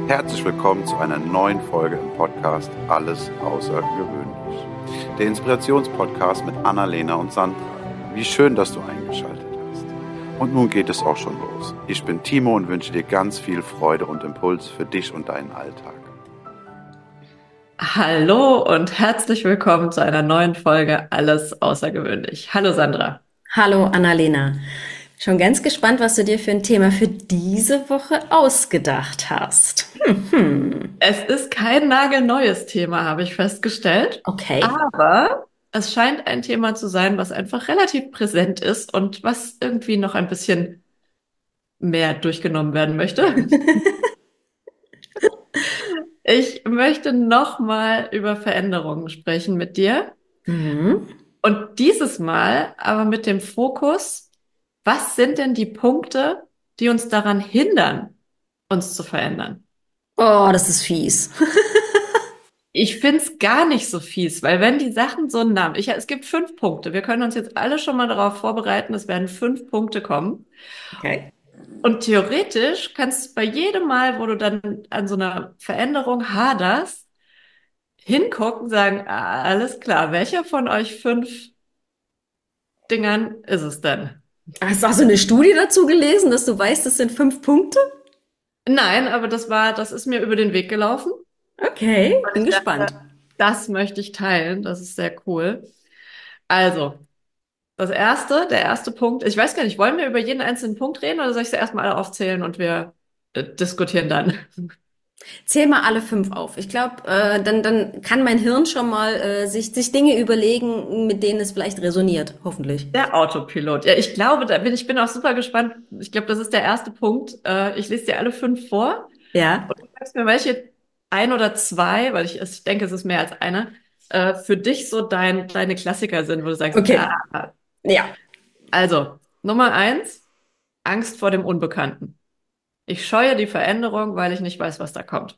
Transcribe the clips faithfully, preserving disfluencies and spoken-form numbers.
Herzlich willkommen zu einer neuen Folge im Podcast Alles Außergewöhnlich. Der Inspirationspodcast mit Annalena und Sandra. Wie schön, dass du eingeschaltet hast. Und nun geht es auch schon los. Ich bin Timo und wünsche dir ganz viel Freude und Impuls für dich und deinen Alltag. Hallo und herzlich willkommen zu einer neuen Folge Alles Außergewöhnlich. Hallo Sandra. Hallo Annalena. Schon ganz gespannt, was du dir für ein Thema für diese Woche ausgedacht hast. Hm, hm. Es ist kein nagelneues Thema, habe ich festgestellt, Okay. aber es scheint ein Thema zu sein, was einfach relativ präsent ist und was irgendwie noch ein bisschen mehr durchgenommen werden möchte. Ich möchte nochmal über Veränderungen sprechen mit dir Mhm. und dieses Mal aber mit dem Fokus, was sind denn die Punkte, die uns daran hindern, uns zu verändern? Oh, das ist fies. Ich find's gar nicht so fies, weil wenn die Sachen so einen Namen, ich, es gibt fünf Punkte. Wir können uns jetzt alle schon mal darauf vorbereiten, es werden fünf Punkte kommen. Okay. Und theoretisch kannst du bei jedem Mal, wo du dann an so einer Veränderung haderst, hingucken, sagen, ah, alles klar, welcher von euch fünf Dingern ist es denn? Hast du auch so eine Studie dazu gelesen, dass du weißt, das sind fünf Punkte? Nein, aber das war, das ist mir über den Weg gelaufen. Okay, Und bin ich dachte, gespannt. das möchte ich teilen. Das ist sehr cool. Also, das erste, der erste Punkt, ich weiß gar nicht, wollen wir über jeden einzelnen Punkt reden oder soll ich sie erstmal alle aufzählen und wir äh, diskutieren dann? Zähl mal alle fünf auf. Ich glaube, äh, dann, dann kann mein Hirn schon mal äh, sich, sich Dinge überlegen, mit denen es vielleicht resoniert, hoffentlich. Der Autopilot. Ja, ich glaube, da bin ich bin auch super gespannt. Ich glaube, das ist der erste Punkt. Äh, ich lese dir alle fünf vor Ja? und du sagst mir, welche ein oder zwei, weil ich, ich denke, es ist mehr als eine, äh, für dich so dein, deine Klassiker sind, wo du sagst, Okay. ah, Ja. also, Nummer eins, Angst vor dem Unbekannten. Ich scheue die Veränderung, weil ich nicht weiß, was da kommt.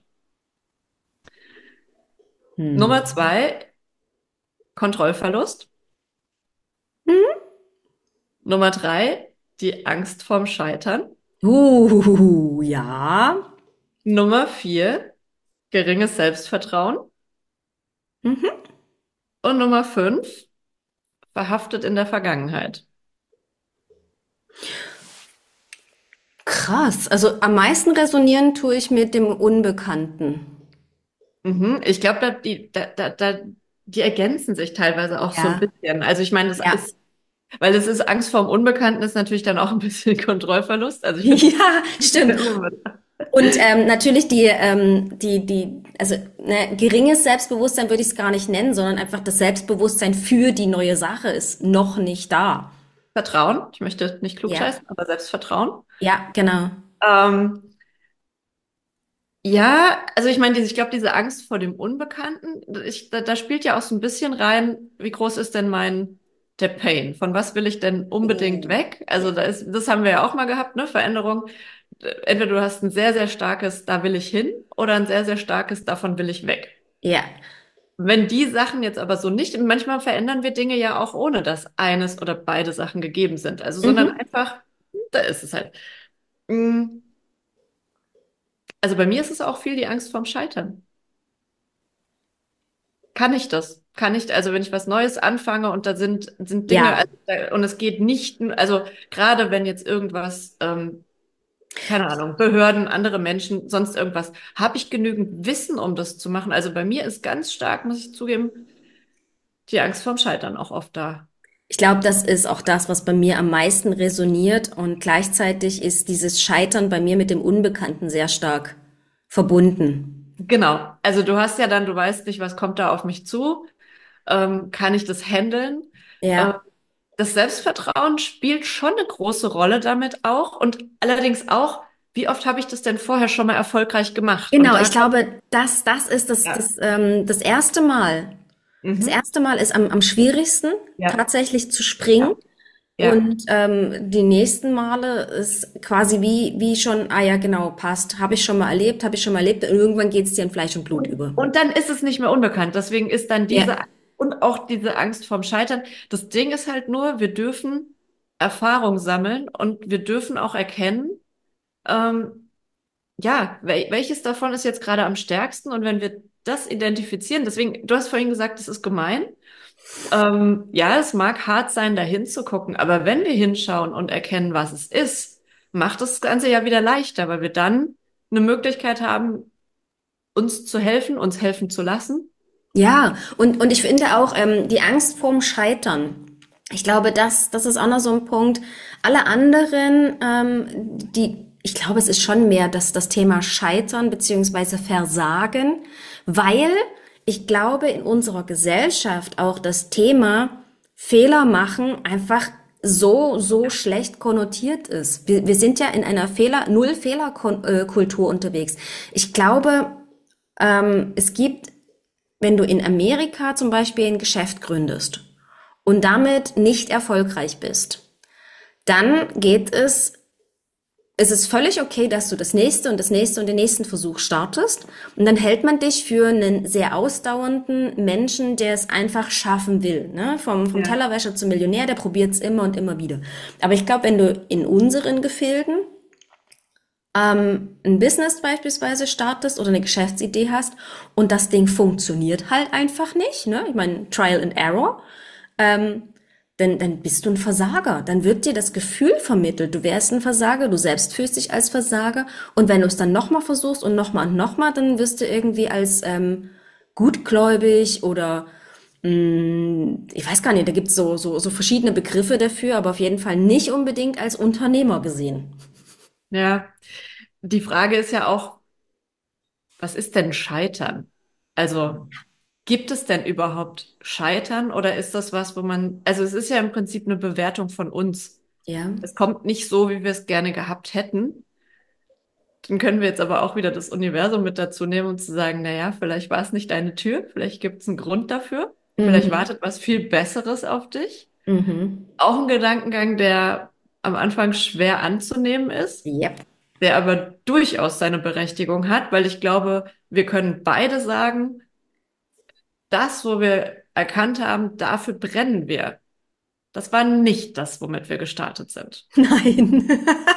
Hm. Nummer zwei, Kontrollverlust. Hm? Nummer drei, die Angst vorm Scheitern. Uh, ja. Nummer vier, geringes Selbstvertrauen. Mhm. Und Nummer fünf, verhaftet in der Vergangenheit. Krass. Also am meisten resonieren tue ich mit dem Unbekannten. Mhm. Ich glaube, da, die, da, da, da, die ergänzen sich teilweise auch so ein Ja, bisschen. Also ich meine, das ja. ist, weil es ist Angst vorm Unbekannten, ist natürlich dann auch ein bisschen Kontrollverlust. Also ich finde, Ja, stimmt. Und ähm, natürlich die, ähm, die, die, also ne, geringes Selbstbewusstsein würde ich es gar nicht nennen, sondern einfach das Selbstbewusstsein für die neue Sache ist noch nicht da. Vertrauen. Ich möchte nicht Ja, klugscheißen, aber Selbstvertrauen. ja, genau. Ähm, Ja, also ich meine, diese- ich glaube, diese Angst vor dem Unbekannten, ich, da, da spielt ja auch so ein bisschen rein, wie groß ist denn mein, der Pain? Von was will ich denn unbedingt Oh, weg? Also ja. da ist, das haben wir ja auch mal gehabt, ne? Veränderung. Entweder du hast ein sehr, sehr starkes, da will ich hin, oder ein sehr, sehr starkes, davon will ich weg. Ja, Wenn die Sachen jetzt aber so nicht, manchmal verändern wir Dinge ja auch ohne, dass eines oder beide Sachen gegeben sind. Also, sondern mhm. einfach, da ist es halt. Mm, Also bei mir ist es auch viel die Angst vorm Scheitern. Kann ich das? Kann ich, also wenn ich was Neues anfange und da sind, sind Dinge, Ja, also da, und es geht nicht, also gerade wenn jetzt irgendwas, ähm, keine Ahnung, Behörden, andere Menschen, sonst irgendwas, habe ich genügend Wissen, um das zu machen? Also bei mir ist ganz stark, muss ich zugeben, die Angst vorm Scheitern auch oft da. ich glaube, das ist auch das, was bei mir am meisten resoniert und gleichzeitig ist dieses Scheitern bei mir mit dem Unbekannten sehr stark verbunden. Genau. Also du hast ja dann, du weißt nicht, was kommt da auf mich zu? Ähm, kann ich das handeln? Äh, Ja. Das Selbstvertrauen spielt schon eine große Rolle damit auch und allerdings auch, wie oft habe ich das denn vorher schon mal erfolgreich gemacht? Und Genau, da ich kommt, glaube, das, das ist das, ja, das, ähm, das erste Mal. Das mhm, erste Mal ist am, am schwierigsten, ja, tatsächlich zu springen. ja, ja. Und ähm, die nächsten Male ist quasi wie, wie schon, ah ja, genau, passt. Habe ich schon mal erlebt, habe ich schon mal erlebt. Und irgendwann geht es dir in Fleisch und Blut Und, über. und dann ist es nicht mehr unbekannt. Deswegen ist dann diese Ja, und auch diese Angst vorm Scheitern. Das Ding ist halt nur, wir dürfen Erfahrung sammeln und wir dürfen auch erkennen, ähm, ja, wel welches davon ist jetzt gerade am stärksten? Und wenn wir das identifizieren, deswegen, du hast vorhin gesagt, das ist gemein. Ähm, ja, es mag hart sein, da hinzugucken, aber wenn wir hinschauen und erkennen, was es ist, macht das Ganze ja wieder leichter, weil wir dann eine Möglichkeit haben, uns zu helfen, uns helfen zu lassen. Ja, und, und ich finde auch ähm, die Angst vorm Scheitern. Ich glaube, das, das ist auch noch so ein Punkt. Alle anderen, ähm, die, ich glaube, es ist schon mehr das, das Thema Scheitern beziehungsweise Versagen, weil ich glaube, in unserer Gesellschaft auch das Thema Fehler machen einfach so, so schlecht konnotiert ist. Wir, wir sind ja in einer Fehler, Null-Fehler-Kultur unterwegs. Ich glaube, ähm, es gibt, wenn du in Amerika zum Beispiel ein Geschäft gründest und damit nicht erfolgreich bist, dann geht es, es ist völlig okay, dass du das nächste und das nächste und den nächsten Versuch startest. Und dann hält man dich für einen sehr ausdauernden Menschen, der es einfach schaffen will. Ne? Vom, vom Ja. Tellerwäscher zum Millionär, der probiert es immer und immer wieder. Aber ich glaube, wenn du in unseren Gefilden ähm, ein Business beispielsweise startest oder eine Geschäftsidee hast und das Ding funktioniert halt einfach nicht, ne? Ich meine, Trial and Error, ähm, dann, dann bist du ein Versager. Dann wird dir das Gefühl vermittelt, du wärst ein Versager, du selbst fühlst dich als Versager. Und wenn du es dann nochmal versuchst und nochmal und nochmal, dann wirst du irgendwie als ähm, gutgläubig oder mh, ich weiß gar nicht, da gibt's so, so, so verschiedene Begriffe dafür, aber auf jeden Fall nicht unbedingt als Unternehmer gesehen. Ja, die Frage ist ja auch, was ist denn Scheitern? Also, gibt es denn überhaupt Scheitern oder ist das was, wo man, also es ist ja im Prinzip eine Bewertung von uns. Ja. Es kommt nicht so, wie wir es gerne gehabt hätten. Dann können wir jetzt aber auch wieder das Universum mit dazu nehmen und zu sagen, naja, vielleicht war es nicht deine Tür, vielleicht gibt es einen Grund dafür, vielleicht Mhm. wartet was viel Besseres auf dich. Mhm. Auch ein Gedankengang, der am Anfang schwer anzunehmen ist, Yep. der aber durchaus seine Berechtigung hat, weil ich glaube, wir können beide sagen, das, wo wir erkannt haben, dafür brennen wir. Das war nicht das, womit wir gestartet sind. Nein.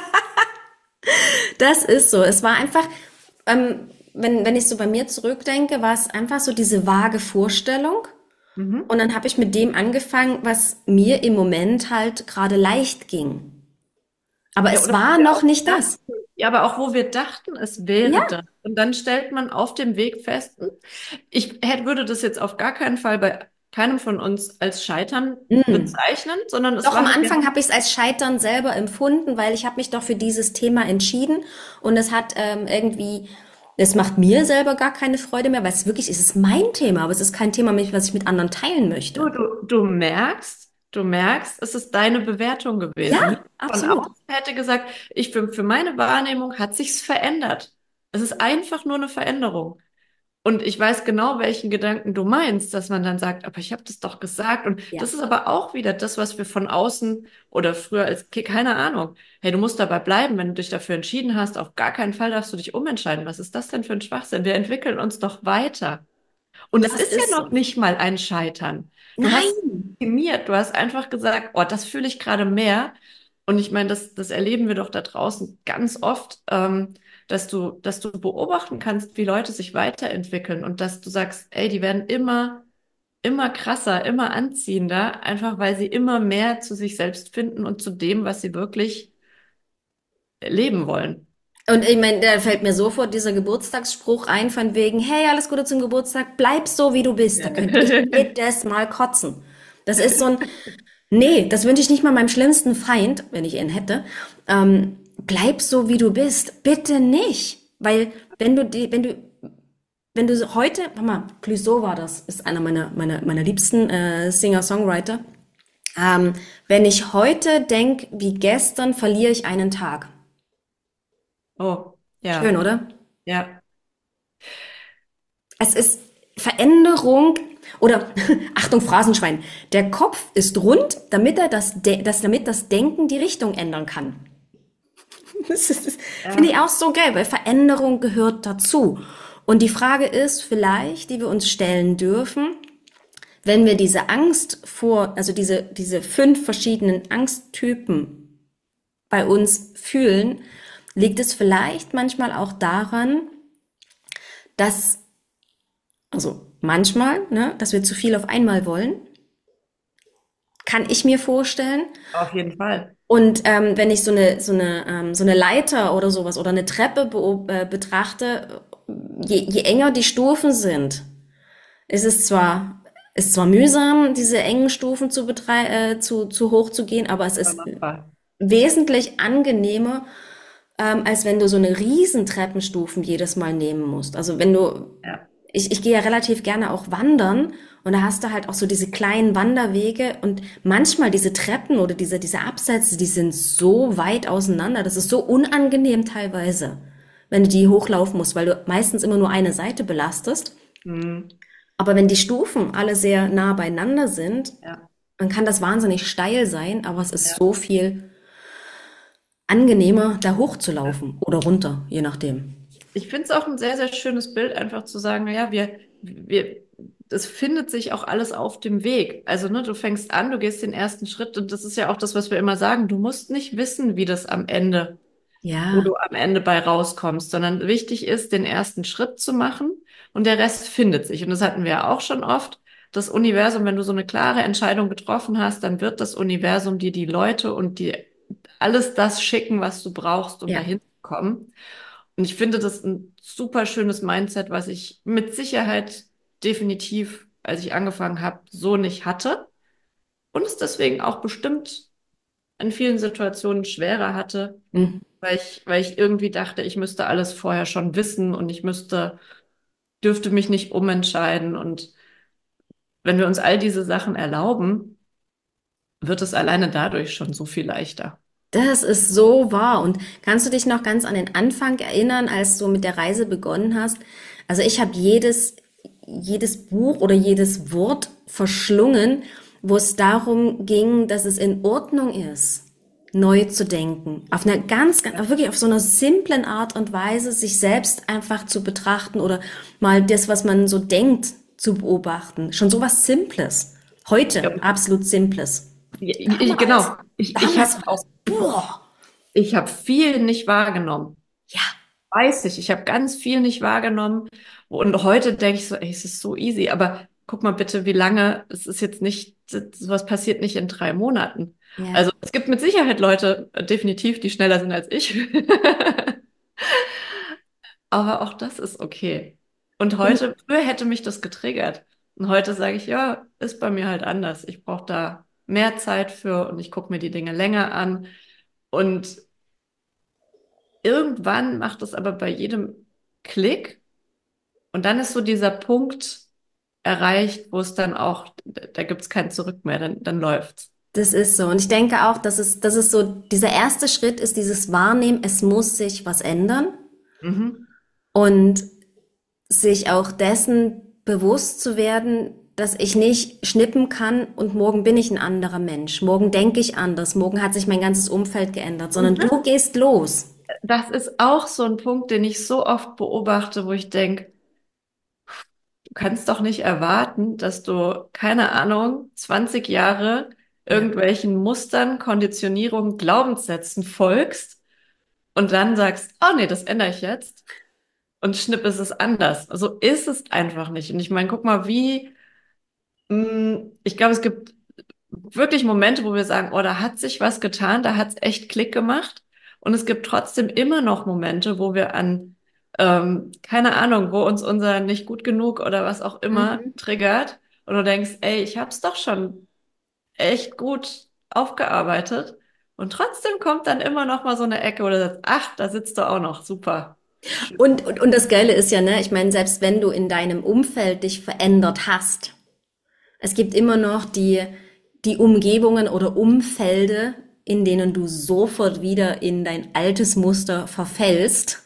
Das ist so. Es war einfach, ähm, wenn, wenn ich so bei mir zurückdenke, war es einfach so diese vage Vorstellung. Mhm. Und dann habe ich mit dem angefangen, was mir im Moment halt gerade leicht ging. Aber Ja, es oder wo war wir noch auch nicht dachten, das. ja, aber auch wo wir dachten, es wäre Ja. das. Und dann stellt man auf dem Weg fest, hm, ich hätte, würde das jetzt auf gar keinen Fall bei keinem von uns als Scheitern Mm. bezeichnen, sondern es Doch am war halt, wir Anfang haben, habe ich es als Scheitern selber empfunden, weil ich habe mich doch für dieses Thema entschieden und es hat ähm, irgendwie, es macht mir selber gar keine Freude mehr, weil es wirklich, es ist mein Thema, aber es ist kein Thema, mit- was ich mit anderen teilen du, möchte. du, du merkst, du merkst, es ist deine Bewertung gewesen. Ja, Niemand von absolut. außen hätte gesagt, ich für, für meine Wahrnehmung hat sich's verändert. Es ist einfach nur eine Veränderung. Und ich weiß genau, welchen Gedanken du meinst, dass man dann sagt, aber ich habe das doch gesagt. Und Ja. das ist aber auch wieder das, was wir von außen oder früher als Kind, keine Ahnung. Hey, du musst dabei bleiben, wenn du dich dafür entschieden hast. Auf gar keinen Fall darfst du dich umentscheiden. Was ist das denn für ein Schwachsinn? Wir entwickeln uns doch weiter. Und es Das ist ja ist noch so. nicht mal ein Scheitern. Du hast Nein. optimiert, du hast einfach gesagt, oh, das fühle ich gerade mehr. Und ich meine, das, das erleben wir doch da draußen ganz oft, ähm, dass du, dass du beobachten kannst, wie Leute sich weiterentwickeln und dass du sagst, ey, die werden immer, immer krasser, immer anziehender, einfach weil sie immer mehr zu sich selbst finden und zu dem, was sie wirklich leben wollen. Und ich meine, da fällt mir sofort dieser Geburtstagsspruch ein von wegen, hey, alles Gute zum Geburtstag, bleib so, wie du bist. Da könnte ich jedes Mal kotzen. Das ist so ein, nee, das wünsche ich nicht mal meinem schlimmsten Feind, wenn ich ihn hätte. Ähm, bleib so, wie du bist. Bitte nicht. Weil wenn du die, wenn du, wenn du so heute, warte mal, Clouseau war das, ist einer meiner, meiner, meiner liebsten äh, Singer-Songwriter. Ähm, wenn ich heute denk wie gestern, verliere ich einen Tag. Oh, Schön, ja, oder? ja, Es ist Veränderung oder Achtung, Phrasenschwein. Der Kopf ist rund, damit er das, De das, damit das Denken die Richtung ändern kann. Das ist, das finde ich ja. auch so geil, weil Veränderung gehört dazu. Und die Frage ist vielleicht, die wir uns stellen dürfen, wenn wir diese Angst vor, also diese, diese fünf verschiedenen Angsttypen bei uns fühlen, liegt es vielleicht manchmal auch daran, dass, also manchmal, ne, dass wir zu viel auf einmal wollen, kann ich mir vorstellen. Auf jeden Fall. Und ähm, wenn ich so eine so eine ähm, so eine Leiter oder sowas oder eine Treppe beob- äh, betrachte, je, je enger die Stufen sind, ist es zwar ist zwar mühsam, diese engen Stufen zu betrei äh, zu zu hoch zu gehen, aber es ist Machbar. wesentlich angenehmer, ähm, als wenn du so eine riesen Treppenstufen jedes Mal nehmen musst. Also wenn du Ja. ich, ich gehe ja relativ gerne auch wandern und da hast du halt auch so diese kleinen Wanderwege und manchmal diese Treppen oder diese, diese Absätze, die sind so weit auseinander, das ist so unangenehm teilweise, wenn du die hochlaufen musst, weil du meistens immer nur eine Seite belastest. Mhm. Aber wenn die Stufen alle sehr nah beieinander sind, Ja. dann kann das wahnsinnig steil sein, aber es ist Ja. so viel angenehmer, da hochzulaufen oder runter, je nachdem. Ich finde es auch ein sehr, sehr schönes Bild, einfach zu sagen, naja, wir, wir, das findet sich auch alles auf dem Weg. Also, ne, du fängst an, du gehst den ersten Schritt und das ist ja auch das, was wir immer sagen. Du musst nicht wissen, wie das am Ende, wo Ja, du am Ende bei rauskommst, sondern wichtig ist, den ersten Schritt zu machen und der Rest findet sich. Und das hatten wir ja auch schon oft. Das Universum, wenn du so eine klare Entscheidung getroffen hast, dann wird das Universum dir die Leute und die alles das schicken, was du brauchst, um ja. dahin zu kommen. Und ich finde das ein super schönes Mindset, was ich mit Sicherheit definitiv, als ich angefangen habe, so nicht hatte. Und es deswegen auch bestimmt in vielen Situationen schwerer hatte, Hm. weil ich, weil ich irgendwie dachte, ich müsste alles vorher schon wissen und ich müsste, dürfte mich nicht umentscheiden. Und wenn wir uns all diese Sachen erlauben, wird es alleine dadurch schon so viel leichter. Das ist so wahr. Und kannst du dich noch ganz an den Anfang erinnern, als du mit der Reise begonnen hast? Also ich habe jedes, jedes Buch oder jedes Wort verschlungen, wo es darum ging, dass es in Ordnung ist, neu zu denken. Auf einer ganz, ganz, wirklich auf so einer simplen Art und Weise, sich selbst einfach zu betrachten oder mal das, was man so denkt, zu beobachten. Schon so was Simples. Ja, Heute absolut Simples. ich, Damals, genau. Ich, ich habe damals war das, boah, ich hab viel nicht wahrgenommen. ja. Weiß ich, ich habe ganz viel nicht wahrgenommen. Und heute denke ich so, ey, es ist so easy. Aber guck mal bitte, wie lange, es ist jetzt nicht, sowas passiert nicht in drei Monaten. Ja, Also es gibt mit Sicherheit Leute, äh, definitiv, die schneller sind als ich. Aber auch das ist okay. Und und heute, früher hätte mich das getriggert. Und heute sage ich, ja, ist bei mir halt anders. Ich brauche da mehr Zeit für und ich gucke mir die Dinge länger an. Und irgendwann macht es aber bei jedem Klick. Und dann ist so dieser Punkt erreicht, wo es dann auch, da gibt es kein Zurück mehr, dann, dann läuft's. das ist so. Und ich denke auch, dass es, dass es so, dieser erste Schritt ist dieses Wahrnehmen, es muss sich was ändern Mhm. und sich auch dessen bewusst zu werden, dass ich nicht schnippen kann und morgen bin ich ein anderer Mensch. Morgen denke ich anders. Morgen hat sich mein ganzes Umfeld geändert, sondern Und du gehst los. das ist auch so ein Punkt, den ich so oft beobachte, wo ich denke, du kannst doch nicht erwarten, dass du, keine Ahnung, zwanzig Jahre Ja. irgendwelchen Mustern, Konditionierungen, Glaubenssätzen folgst und dann sagst, oh nee, das ändere ich jetzt und schnipp ist es anders. So ist es einfach nicht. Und ich meine, guck mal, wie, mh, ich glaube, es gibt wirklich Momente, wo wir sagen, oh, da hat sich was getan, da hat es echt Klick gemacht. Und es gibt trotzdem immer noch Momente, wo wir an, ähm, keine Ahnung, wo uns unser nicht gut genug oder was auch immer Mhm. triggert. Und du denkst, ey, ich hab's doch schon echt gut aufgearbeitet. Und trotzdem kommt dann immer noch mal so eine Ecke, wo du sagst, ach, da sitzt du auch noch, super. Schön. Und, und, und das Geile ist ja, ne, ich meine, selbst wenn du in deinem Umfeld dich verändert hast, es gibt immer noch die, die Umgebungen oder Umfelde, in denen du sofort wieder in dein altes Muster verfällst,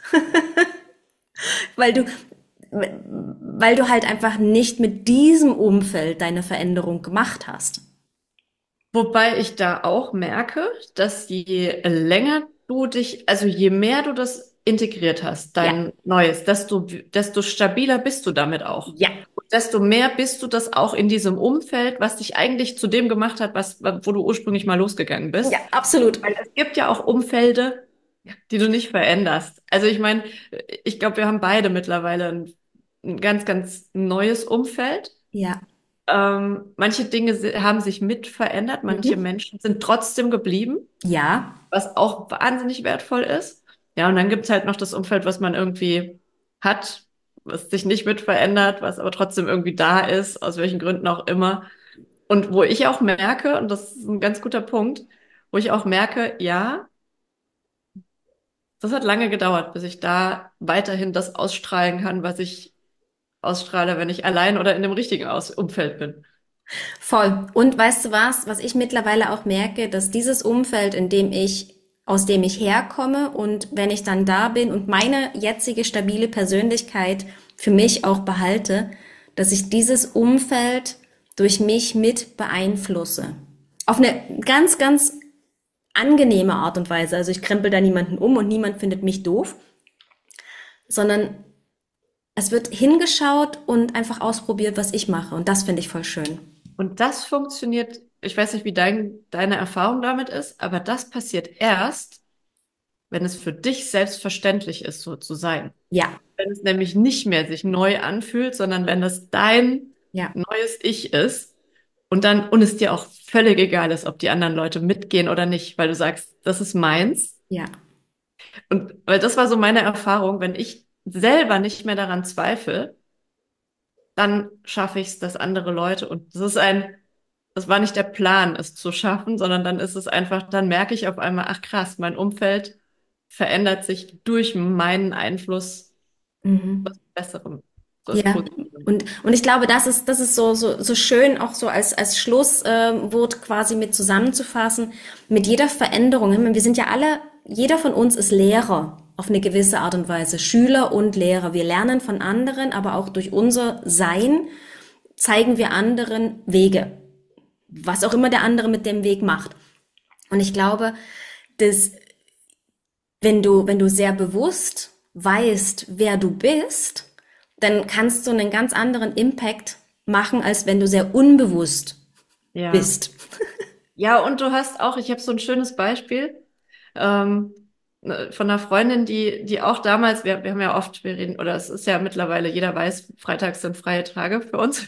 weil du, weil du halt einfach nicht mit diesem Umfeld deine Veränderung gemacht hast. Wobei ich da auch merke, dass je länger du dich, also je mehr du das integriert hast, Ja, dein Neues, desto, desto stabiler bist du damit auch. ja, Und desto mehr bist du das auch in diesem Umfeld, was dich eigentlich zu dem gemacht hat, was, wo du ursprünglich mal losgegangen ja, bist. absolut. Weil es gibt ja auch Umfelde, die du nicht veränderst. Also ich meine, ich glaube, wir haben beide mittlerweile ein, ein ganz, ganz neues Umfeld. Ja. Ähm, manche Dinge si- haben sich mit verändert, manche Mhm. Menschen sind trotzdem geblieben, Ja. was auch wahnsinnig wertvoll ist. Ja, und dann gibt's halt noch das Umfeld, was man irgendwie hat, was sich nicht mit verändert, was aber trotzdem irgendwie da ist, aus welchen Gründen auch immer. Und wo ich auch merke, und das ist ein ganz guter Punkt, wo ich auch merke, ja, das hat lange gedauert, bis ich da weiterhin das ausstrahlen kann, was ich ausstrahle, wenn ich allein oder in dem richtigen Aus Umfeld bin. Voll. Und weißt du was, was ich mittlerweile auch merke, dass dieses Umfeld, in dem ich, aus dem ich herkomme und wenn ich dann da bin und meine jetzige stabile Persönlichkeit für mich auch behalte, dass ich dieses Umfeld durch mich mit beeinflusse. Auf eine ganz, ganz angenehme Art und Weise. Also ich krempel da niemanden um und niemand findet mich doof, sondern es wird hingeschaut und einfach ausprobiert, was ich mache. Und das finde ich voll schön. Und das funktioniert, ich weiß nicht, wie dein, deine Erfahrung damit ist, aber das passiert erst, wenn es für dich selbstverständlich ist, so zu sein. Ja, Wenn es nämlich nicht mehr sich neu anfühlt, sondern wenn es dein ja, neues Ich ist und dann, und es dir auch völlig egal ist, ob die anderen Leute mitgehen oder nicht, weil du sagst, das ist meins. ja. Und weil das war so meine Erfahrung, wenn ich selber nicht mehr daran zweifle, dann schaffe ich es, dass andere Leute, und das ist ein, das war nicht der Plan, es zu schaffen, sondern dann ist es einfach, dann merke ich auf einmal, ach krass, mein Umfeld verändert sich durch meinen Einfluss Mhm. Besserem, was Ja, Positivem. und, und ich glaube, das ist, das ist so, so, so schön, auch so als, als Schlusswort äh, Wort quasi mit zusammenzufassen. Mit jeder Veränderung, ich meine, wir sind ja alle, jeder von uns ist Lehrer auf eine gewisse Art und Weise, Schüler und Lehrer. Wir lernen von anderen, aber auch durch unser Sein zeigen wir anderen Wege, was auch immer der andere mit dem Weg macht. Und ich glaube, dass wenn du, wenn du sehr bewusst weißt, wer du bist, dann kannst du einen ganz anderen Impact machen, als wenn du sehr unbewusst Ja. bist. Ja, und du hast auch, ich habe so ein schönes Beispiel ähm, ne, von einer Freundin, die, die auch damals, wir, wir haben ja oft, wir reden, oder es ist ja mittlerweile, jeder weiß, Freitags sind freie Tage für uns.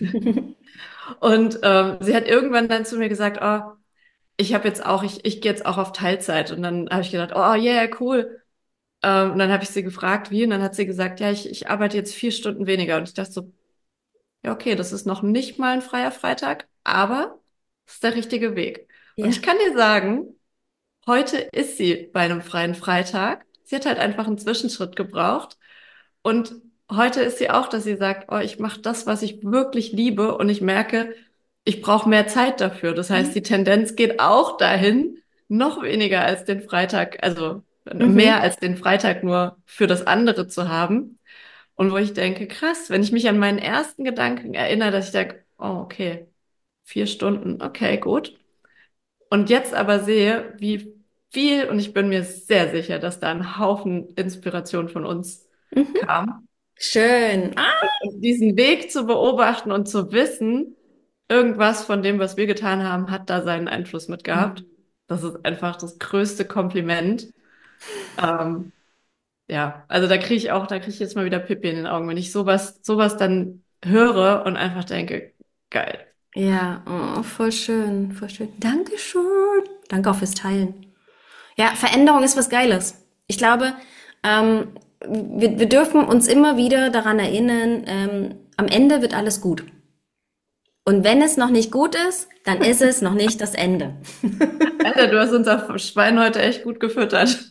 Und ähm, sie hat irgendwann dann zu mir gesagt, oh, ich habe jetzt auch, ich, ich gehe jetzt auch auf Teilzeit. Und dann habe ich gedacht, oh yeah, cool. Ähm, und dann habe ich sie gefragt, wie? Und dann hat sie gesagt, ja, ich, ich arbeite jetzt vier Stunden weniger. Und ich dachte so, ja, okay, das ist noch nicht mal ein freier Freitag, aber das ist der richtige Weg. Und Ja. ich kann dir sagen, heute ist sie bei einem freien Freitag. Sie hat halt einfach einen Zwischenschritt gebraucht. Und heute ist sie auch, dass sie sagt, oh, ich mache das, was ich wirklich liebe und ich merke, ich brauche mehr Zeit dafür. Das heißt, die Tendenz geht auch dahin, noch weniger als den Freitag, also mehr Mhm. als den Freitag nur für das andere zu haben. Und wo ich denke, krass, wenn ich mich an meinen ersten Gedanken erinnere, dass ich denke, oh, okay, vier Stunden, okay, gut. Und jetzt aber sehe, wie viel, und ich bin mir sehr sicher, dass da ein Haufen Inspiration von uns Mhm. kam. Schön. Ah. Und diesen Weg zu beobachten und zu wissen, irgendwas von dem, was wir getan haben, hat da seinen Einfluss mit gehabt. Das ist einfach das größte Kompliment. Ähm, ja, also da kriege ich auch, da kriege ich jetzt mal wieder Pipi in den Augen, wenn ich sowas, sowas dann höre und einfach denke, geil. Ja, oh, voll schön, voll schön. Dankeschön. Danke auch fürs Teilen. Ja, Veränderung ist was Geiles. Ich glaube, ähm, wir, wir dürfen uns immer wieder daran erinnern, ähm, am Ende wird alles gut. Und wenn es noch nicht gut ist, dann ist es noch nicht das Ende. Alter, du hast unser Schwein heute echt gut gefüttert.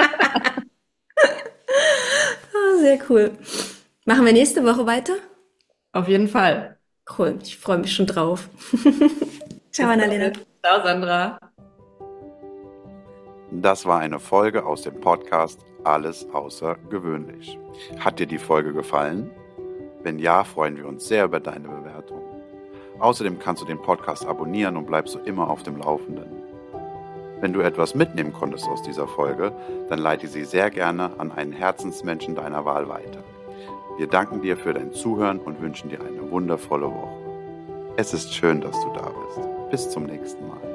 Ah, sehr cool. Machen wir nächste Woche weiter? Auf jeden Fall. Cool, ich freue mich schon drauf. Ciao, Bis Annalena. bald. Ciao, Sandra. Das war eine Folge aus dem Podcast Alles außergewöhnlich. Hat dir die Folge gefallen? Wenn ja, freuen wir uns sehr über deine Bewertung. Außerdem kannst du den Podcast abonnieren und bleibst so immer auf dem Laufenden. Wenn du etwas mitnehmen konntest aus dieser Folge, dann leite sie sehr gerne an einen Herzensmenschen deiner Wahl weiter. Wir danken dir für dein Zuhören und wünschen dir eine wundervolle Woche. Es ist schön, dass du da bist. Bis zum nächsten Mal.